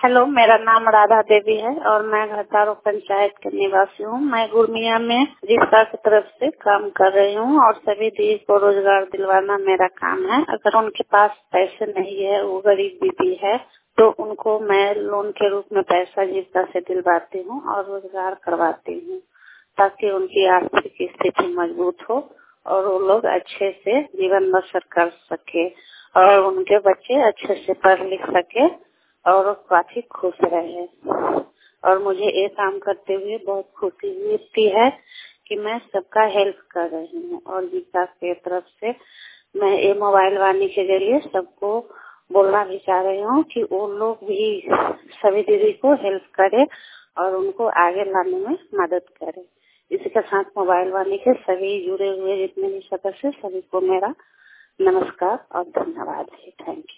Hello, मेरा नाम राधा देवी है और मैं घटारो पंचायत के निवासी हूँ। मैं गुरमिया में जीविका की तरफ से काम कर रही हूँ और सभी दीदी को रोजगार दिलवाना मेरा काम है। अगर उनके पास पैसे नहीं है, वो गरीब दीदी है, तो उनको मैं लोन के रूप में पैसा जीविका से दिलवाती हूँ और रोजगार करवाती हूँ, ताकि उनकी आर्थिक स्थिति मजबूत हो और वो लोग अच्छे से जीवन बसर कर सके और उनके बच्चे अच्छे से पढ़ लिख सके और काफी खुश रहे। और मुझे ये काम करते हुए बहुत खुशी मिलती है कि मैं सबका हेल्प कर रही हूँ। और जीविका की तरफ से मैं ये मोबाइल वाणी के जरिए सबको बोलना भी चाह रही हूँ कि वो लोग भी सभी दीदी को हेल्प करे और उनको आगे लाने में मदद करे। इसी के साथ मोबाइल वाणी के सभी जुड़े हुए जितने भी सदस्य, सभी को मेरा नमस्कार और धन्यवाद है। Thank you.